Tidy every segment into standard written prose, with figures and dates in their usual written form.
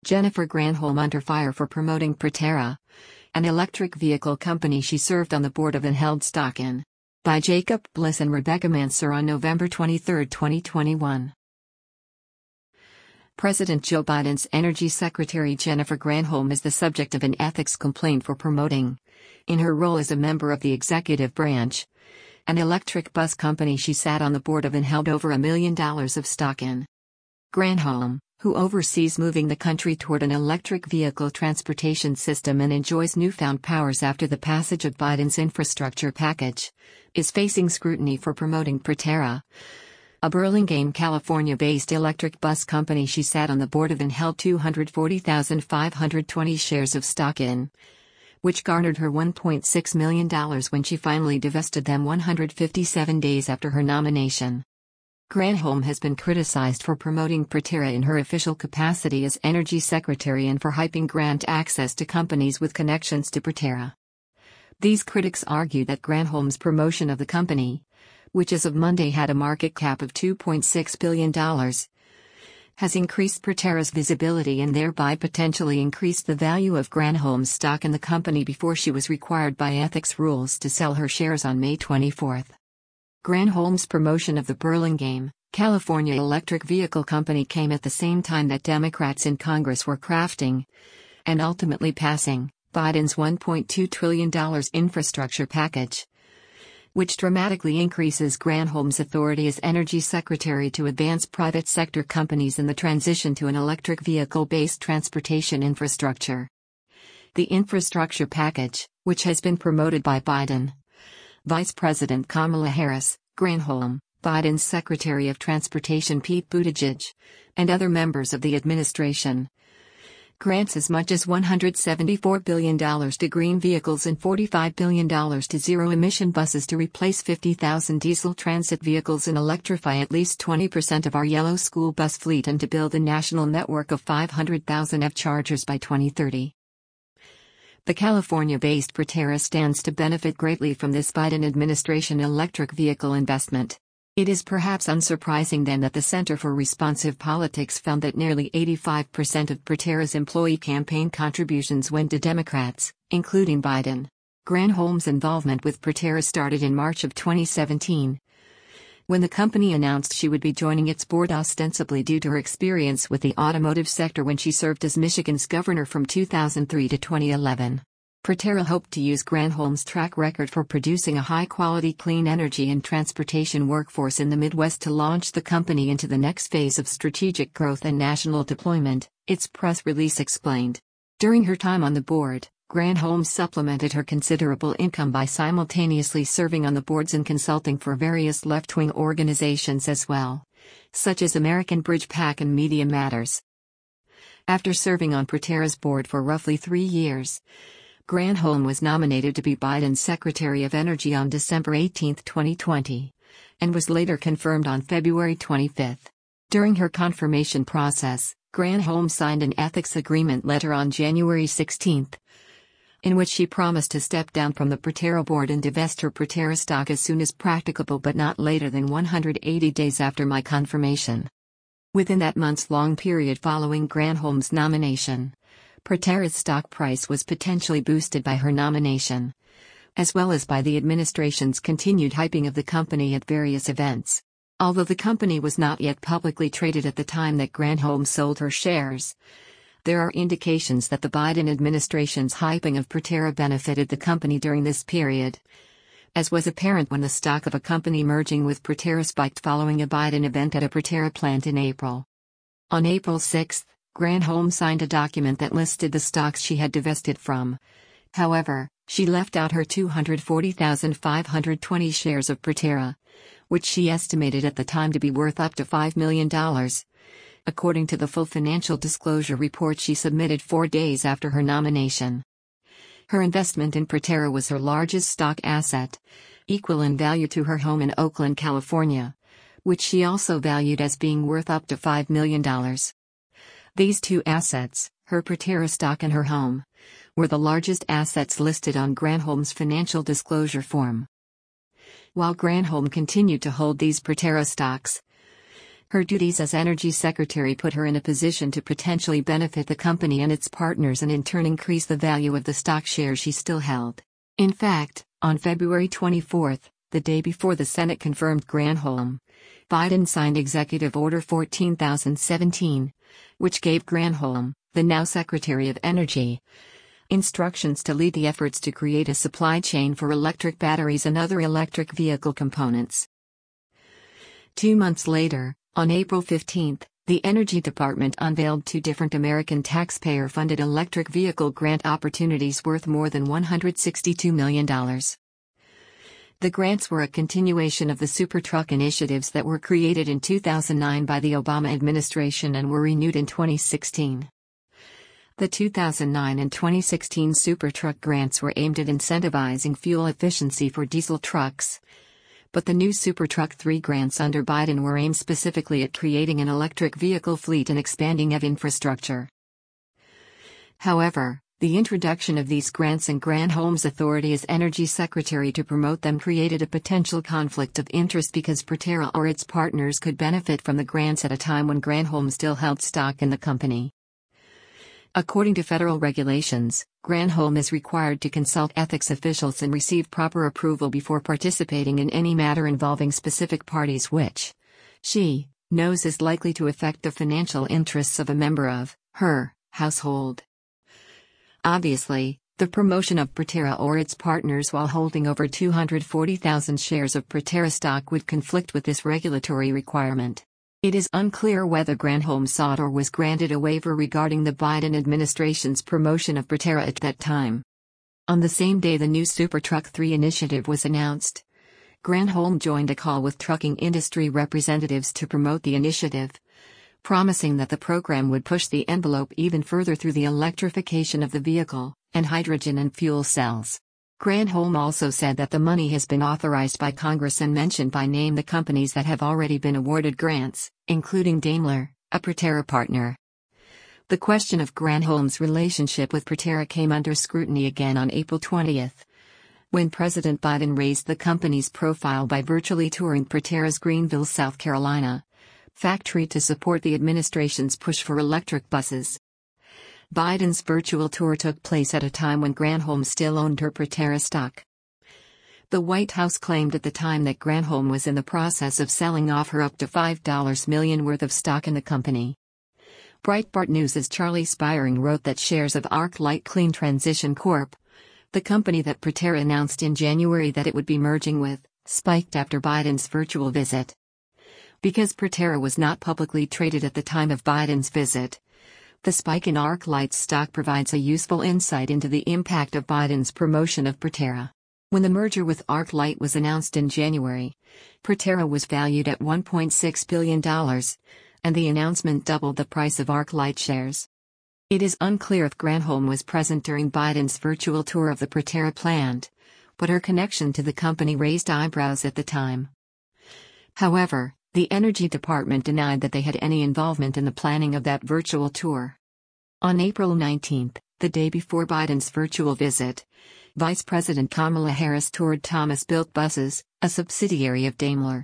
Jennifer Granholm under fire for promoting Proterra, an electric vehicle company she served on the board of and held stock in. By Jacob Bliss and Rebecca Mansour on November 23, 2021. President Joe Biden's Energy Secretary Jennifer Granholm is the subject of an ethics complaint for promoting, in her role as a member of the executive branch, an electric bus company she sat on the board of and held over $1 million of stock in. Granholm, who oversees moving the country toward an electric vehicle transportation system and enjoys newfound powers after the passage of Biden's infrastructure package, is facing scrutiny for promoting Proterra, a Burlingame, California-based electric bus company she sat on the board of and held 240,520 shares of stock in, which garnered her $1.6 million when she finally divested them 157 days after her nomination. Granholm has been criticized for promoting Proterra in her official capacity as Energy Secretary and for hyping grant access to companies with connections to Proterra. These critics argue that Granholm's promotion of the company, which as of Monday had a market cap of $2.6 billion, has increased Proterra's visibility and thereby potentially increased the value of Granholm's stock in the company before she was required by ethics rules to sell her shares on May 24. Granholm's promotion of the Burlingame, California electric vehicle company came at the same time that Democrats in Congress were crafting, and ultimately passing, Biden's $1.2 trillion infrastructure package, which dramatically increases Granholm's authority as Energy Secretary to advance private sector companies in the transition to an electric vehicle-based transportation infrastructure. The infrastructure package, which has been promoted by Biden, Vice President Kamala Harris, Granholm, Biden's Secretary of Transportation Pete Buttigieg, and other members of the administration, grants as much as $174 billion to green vehicles and $45 billion to zero-emission buses to replace 50,000 diesel transit vehicles and electrify at least 20% of our yellow school bus fleet and to build a national network of 500,000 EV chargers by 2030. The California-based Proterra stands to benefit greatly from this Biden administration electric vehicle investment. It is perhaps unsurprising then that the Center for Responsive Politics found that nearly 85% of Proterra's employee campaign contributions went to Democrats, including Biden. Granholm's involvement with Proterra started in March of 2017, when the company announced she would be joining its board ostensibly due to her experience with the automotive sector when she served as Michigan's governor from 2003 to 2011. Proterra hoped to use Granholm's track record for producing a high-quality clean energy and transportation workforce in the Midwest to launch the company into the next phase of strategic growth and national deployment, its press release explained. During her time on the board, Granholm supplemented her considerable income by simultaneously serving on the boards and consulting for various left-wing organizations as well, such as American Bridge PAC and Media Matters. After serving on Proterra's board for roughly 3 years, Granholm was nominated to be Biden's Secretary of Energy on December 18, 2020, and was later confirmed on February 25. During her confirmation process, Granholm signed an ethics agreement letter on January 16, in which she promised to step down from the Proterra board and divest her Proterra stock as soon as practicable but not later than 180 days after my confirmation. Within that months-long period following Granholm's nomination, Proterra's stock price was potentially boosted by her nomination, as well as by the administration's continued hyping of the company at various events. Although the company was not yet publicly traded at the time that Granholm sold her shares, there are indications that the Biden administration's hyping of Proterra benefited the company during this period, as was apparent when the stock of a company merging with Proterra spiked following a Biden event at a Proterra plant in April. On April 6, Granholm signed a document that listed the stocks she had divested from. However, she left out her 240,520 shares of Proterra, which she estimated at the time to be worth up to $5 million, according to the full financial disclosure report she submitted 4 days after her nomination. Her investment in Proterra was her largest stock asset, equal in value to her home in Oakland, California, which she also valued as being worth up to $5 million. These two assets, her Proterra stock and her home, were the largest assets listed on Granholm's financial disclosure form. While Granholm continued to hold these Proterra stocks, Her duties as Energy Secretary put her in a position to potentially benefit the company and its partners and in turn increase the value of the stock shares she still held. In fact, on February 24, the day before the Senate confirmed Granholm, Biden signed Executive Order 14,017, which gave Granholm, the now Secretary of Energy, instructions to lead the efforts to create a supply chain for electric batteries and other electric vehicle components. 2 months later, on April 15, the Energy Department unveiled 2 different American taxpayer-funded electric vehicle grant opportunities worth more than $162 million. The grants were a continuation of the Supertruck initiatives that were created in 2009 by the Obama administration and were renewed in 2016. The 2009 and 2016 Supertruck grants were aimed at incentivizing fuel efficiency for diesel trucks, but the new Supertruck 3 grants under Biden were aimed specifically at creating an electric vehicle fleet and expanding EV infrastructure. However, the introduction of these grants and Granholm's authority as Energy Secretary to promote them created a potential conflict of interest because Proterra or its partners could benefit from the grants at a time when Granholm still held stock in the company. According to federal regulations, Granholm is required to consult ethics officials and receive proper approval before participating in any matter involving specific parties which she knows is likely to affect the financial interests of a member of her household. Obviously, the promotion of Proterra or its partners while holding over 240,000 shares of Proterra stock would conflict with this regulatory requirement. It is unclear whether Granholm sought or was granted a waiver regarding the Biden administration's promotion of Proterra at that time. On the same day the new Supertruck 3 initiative was announced, Granholm joined a call with trucking industry representatives to promote the initiative, promising that the program would push the envelope even further through the electrification of the vehicle, and hydrogen and fuel cells. Granholm also said that the money has been authorized by Congress and mentioned by name the companies that have already been awarded grants, including Daimler, a Proterra partner. The question of Granholm's relationship with Proterra came under scrutiny again on April 20, when President Biden raised the company's profile by virtually touring Proterra's Greenville, South Carolina, factory to support the administration's push for electric buses. Biden's virtual tour took place at a time when Granholm still owned her Proterra stock. The White House claimed at the time that Granholm was in the process of selling off her up to $5 million worth of stock in the company. Breitbart News' Charlie Spiering wrote that shares of ArcLight Clean Transition Corp., the company that Proterra announced in January that it would be merging with, spiked after Biden's virtual visit. Because Proterra was not publicly traded at the time of Biden's visit, the spike in ArcLight's stock provides a useful insight into the impact of Biden's promotion of Proterra. When the merger with ArcLight was announced in January, Proterra was valued at $1.6 billion, and the announcement doubled the price of ArcLight shares. It is unclear if Granholm was present during Biden's virtual tour of the Proterra plant, but her connection to the company raised eyebrows at the time. However, the Energy Department denied that they had any involvement in the planning of that virtual tour. On April 19, the day before Biden's virtual visit, Vice President Kamala Harris toured Thomas Built Buses, a subsidiary of Daimler.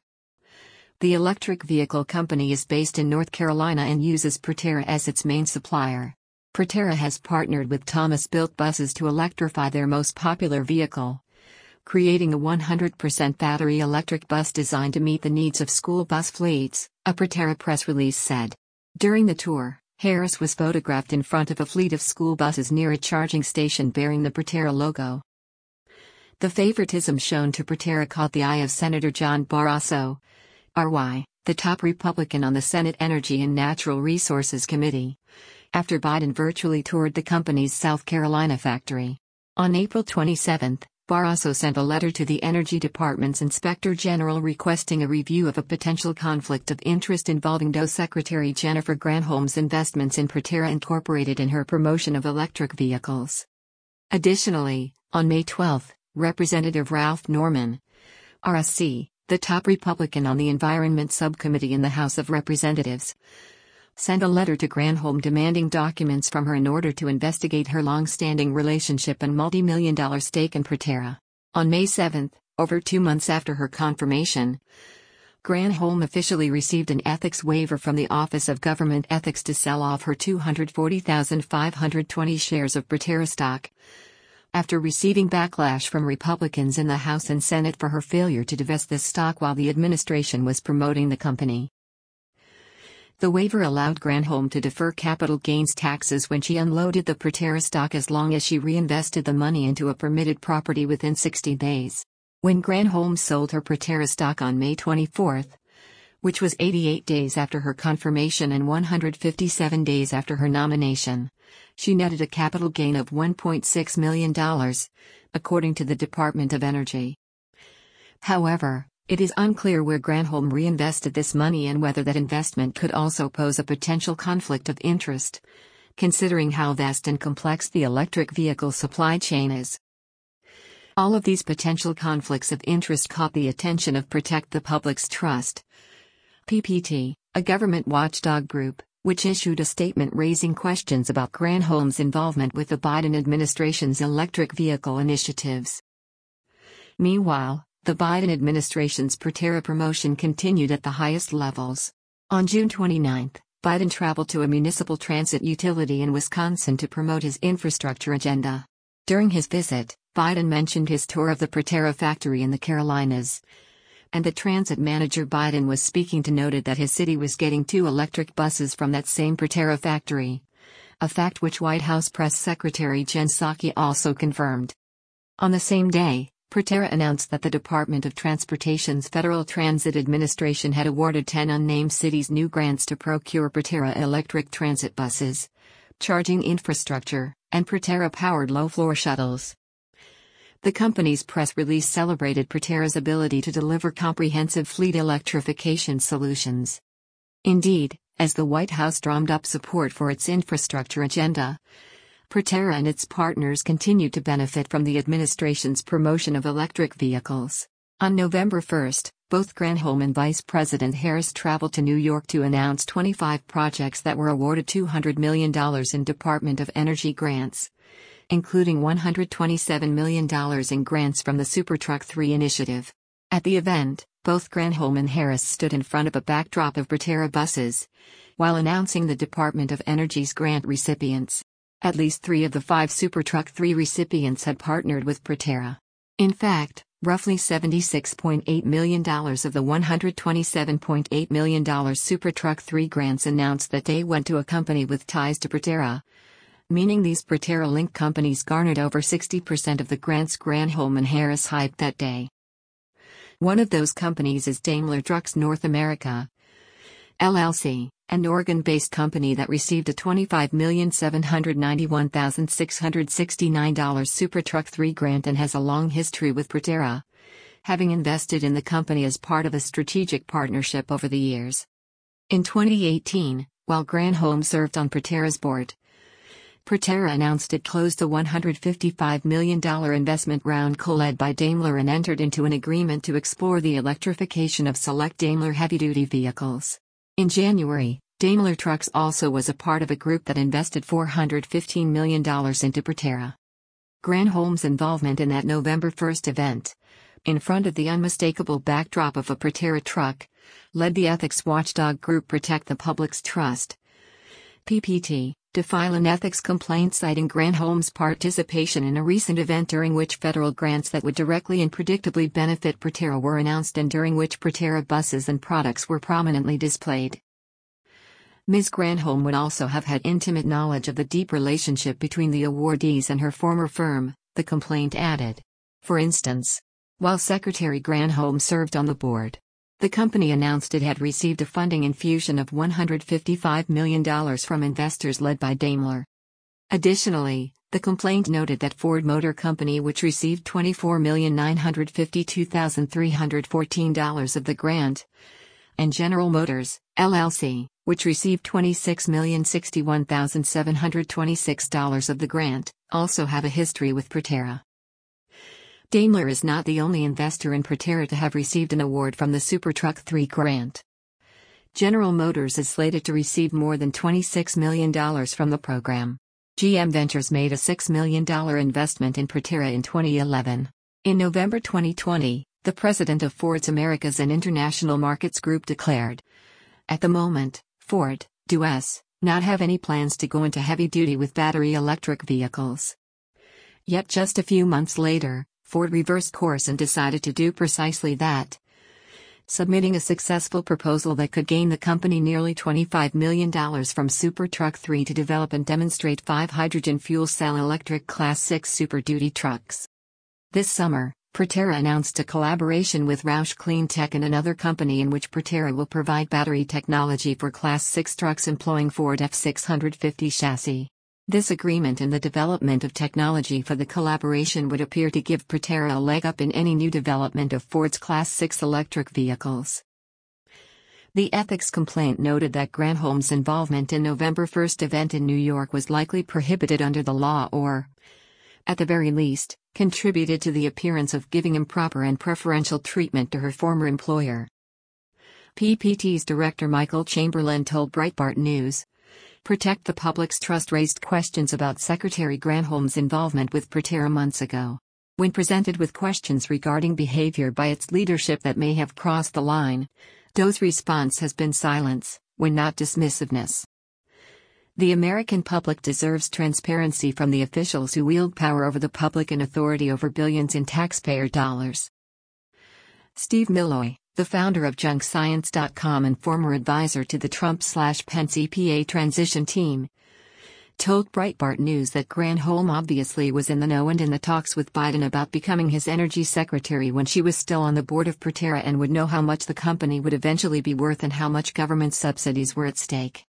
The electric vehicle company is based in North Carolina and uses Proterra as its main supplier. Proterra has partnered with Thomas Built Buses to electrify their most popular vehicle, creating a 100% battery electric bus designed to meet the needs of school bus fleets, a Proterra press release said. During the tour, Harris was photographed in front of a fleet of school buses near a charging station bearing the Proterra logo. The favoritism shown to Proterra caught the eye of Senator John Barrasso, RY, the top Republican on the Senate Energy and Natural Resources Committee, after Biden virtually toured the company's South Carolina factory. On April 27, Barrasso sent a letter to the Energy Department's Inspector General requesting a review of a potential conflict of interest involving DOE Secretary Jennifer Granholm's investments in Proterra Incorporated and her promotion of electric vehicles. Additionally, on May 12, Representative Ralph Norman, RSC, the top Republican on the Environment Subcommittee in the House of Representatives, sent a letter to Granholm demanding documents from her in order to investigate her long-standing relationship and multi-million-dollar stake in Proterra. On May 7, over 2 months after her confirmation, Granholm officially received an ethics waiver from the Office of Government Ethics to sell off her 240,520 shares of Proterra stock, after receiving backlash from Republicans in the House and Senate for her failure to divest this stock while the administration was promoting the company. The waiver allowed Granholm to defer capital gains taxes when she unloaded the Proterra stock as long as she reinvested the money into a permitted property within 60 days. When Granholm sold her Proterra stock on May 24, which was 88 days after her confirmation and 157 days after her nomination, she netted a capital gain of $1.6 million, according to the Department of Energy. However, it is unclear where Granholm reinvested this money and whether that investment could also pose a potential conflict of interest, considering how vast and complex the electric vehicle supply chain is. All of these potential conflicts of interest caught the attention of Protect the Public's Trust, PPT, a government watchdog group, which issued a statement raising questions about Granholm's involvement with the Biden administration's electric vehicle initiatives. Meanwhile, the Biden administration's Proterra promotion continued at the highest levels. On June 29, Biden traveled to a municipal transit utility in Wisconsin to promote his infrastructure agenda. During his visit, Biden mentioned his tour of the Proterra factory in the Carolinas, and the transit manager Biden was speaking to noted that his city was getting 2 electric buses from that same Proterra factory, a fact which White House Press Secretary Jen Psaki also confirmed. On the same day, Proterra announced that the Department of Transportation's Federal Transit Administration had awarded 10 unnamed cities new grants to procure Proterra electric transit buses, charging infrastructure, and Proterra-powered low-floor shuttles. The company's press release celebrated Proterra's ability to deliver comprehensive fleet electrification solutions. Indeed, as the White House drummed up support for its infrastructure agenda, Proterra and its partners continued to benefit from the administration's promotion of electric vehicles. On November 1, both Granholm and Vice President Harris traveled to New York to announce 25 projects that were awarded $200 million in Department of Energy grants, including $127 million in grants from the Supertruck 3 initiative. At the event, both Granholm and Harris stood in front of a backdrop of Proterra buses, while announcing the Department of Energy's grant recipients. At least 3 of the 5 Supertruck 3 recipients had partnered with Proterra. In fact, roughly $76.8 million of the $127.8 million Supertruck 3 grants announced that day went to a company with ties to Proterra, meaning these Proterra-linked companies garnered over 60% of the grants Granholm and Harris hyped that day. One of those companies is Daimler Trucks North America, LLC, an Oregon-based company that received a $25,791,669 Supertruck 3 grant and has a long history with Proterra, having invested in the company as part of a strategic partnership over the years. In 2018, while Granholm served on Proterra's board, Proterra announced it closed a $155 million investment round co-led by Daimler and entered into an agreement to explore the electrification of select Daimler heavy-duty vehicles. In January, Daimler Trucks also was a part of a group that invested $415 million into Proterra. Granholm's involvement in that November 1 event, in front of the unmistakable backdrop of a Proterra truck, led the ethics watchdog group Protect the Public's Trust, PPT, to file an ethics complaint citing Granholm's participation in a recent event during which federal grants that would directly and predictably benefit Proterra were announced and during which Proterra buses and products were prominently displayed. Ms. Granholm would also have had intimate knowledge of the deep relationship between the awardees and her former firm, the complaint added. For instance, while Secretary Granholm served on the board, the company announced it had received a funding infusion of $155 million from investors led by Daimler. Additionally, the complaint noted that Ford Motor Company, which received $24,952,314 of the grant, and General Motors, LLC, which received $26,061,726 of the grant, also have a history with Proterra. Daimler is not the only investor in Proterra to have received an award from the Supertruck 3 grant. General Motors is slated to receive more than $26 million from the program. GM Ventures made a $6 million investment in Proterra in 2011. In November 2020, the president of Ford's Americas and International Markets Group declared. At the moment, Ford does not have any plans to go into heavy duty with battery electric vehicles. Yet just a few months later, Ford reversed course and decided to do precisely that, submitting a successful proposal that could gain the company nearly $25 million from SuperTruck 3 to develop and demonstrate 5 hydrogen fuel cell electric Class 6 Super Duty trucks. This summer, Proterra announced a collaboration with Roush CleanTech and another company in which Proterra will provide battery technology for Class 6 trucks employing Ford F650 chassis. This agreement and the development of technology for the collaboration would appear to give Proterra a leg up in any new development of Ford's Class 6 electric vehicles. The ethics complaint noted that Granholm's involvement in November 1st event in New York was likely prohibited under the law or, at the very least, contributed to the appearance of giving improper and preferential treatment to her former employer. PPT's director Michael Chamberlain told Breitbart News, "Protect the Public's Trust raised questions about Secretary Granholm's involvement with Proterra months ago. When presented with questions regarding behavior by its leadership that may have crossed the line, DOE's response has been silence, when not dismissiveness. The American public deserves transparency from the officials who wield power over the public and authority over billions in taxpayer dollars." Steve Milloy, the founder of JunkScience.com and former advisor to the Trump/Pence EPA transition team, told Breitbart News that Granholm obviously was in the know and in the talks with Biden about becoming his energy secretary when she was still on the board of Proterra and would know how much the company would eventually be worth and how much government subsidies were at stake.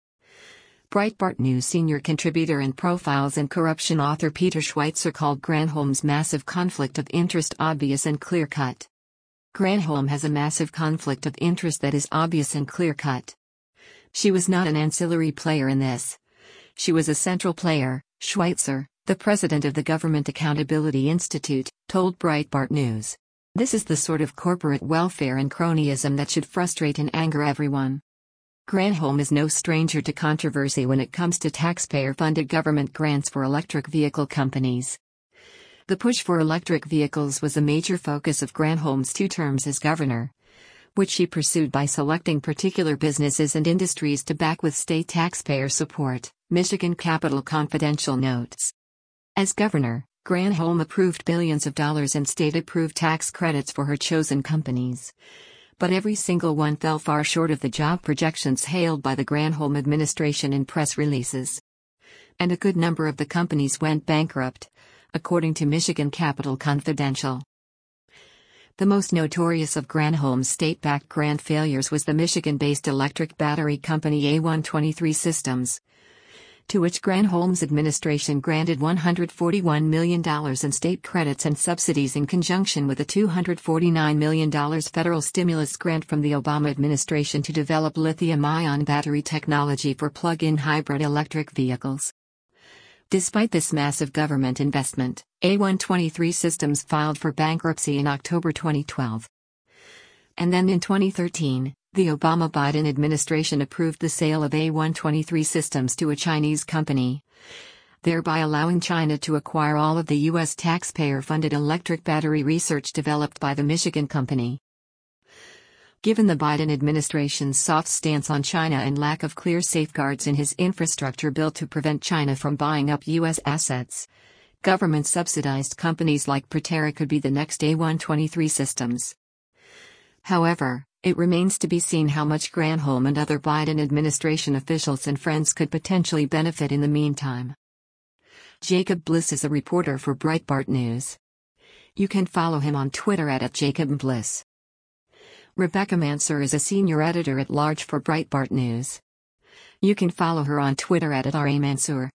Breitbart News senior contributor and Profiles in Corruption author Peter Schweitzer called Granholm's massive conflict of interest obvious and clear-cut. Granholm has a massive conflict of interest that is obvious and clear-cut. She was not an ancillary player in this. She was a central player, Schweitzer, the president of the Government Accountability Institute, told Breitbart News. This is the sort of corporate welfare and cronyism that should frustrate and anger everyone. Granholm is no stranger to controversy when it comes to taxpayer-funded government grants for electric vehicle companies. The push for electric vehicles was a major focus of Granholm's 2 terms as governor, which she pursued by selecting particular businesses and industries to back with state taxpayer support, Michigan Capital Confidential notes. As governor, Granholm approved billions of dollars in state-approved tax credits for her chosen companies. But every single one fell far short of the job projections hailed by the Granholm administration in press releases. And a good number of the companies went bankrupt, according to Michigan Capital Confidential. The most notorious of Granholm's state-backed grant failures was the Michigan-based electric battery company A123 Systems, to which Granholm's administration granted $141 million in state credits and subsidies in conjunction with a $249 million federal stimulus grant from the Obama administration to develop lithium-ion battery technology for plug-in hybrid electric vehicles. Despite this massive government investment, A123 Systems filed for bankruptcy in October 2012. And then in 2013, the Obama-Biden administration approved the sale of A123 Systems to a Chinese company, thereby allowing China to acquire all of the U.S. taxpayer-funded electric battery research developed by the Michigan company. Given the Biden administration's soft stance on China and lack of clear safeguards in his infrastructure bill to prevent China from buying up U.S. assets, government-subsidized companies like Proterra could be the next A123 Systems. However, it remains to be seen how much Granholm and other Biden administration officials and friends could potentially benefit in the meantime. Jacob Bliss is a reporter for Breitbart News. You can follow him on Twitter at @JacobBliss. Rebecca Mansour is a senior editor-at-large for Breitbart News. You can follow her on Twitter at @RAMansour.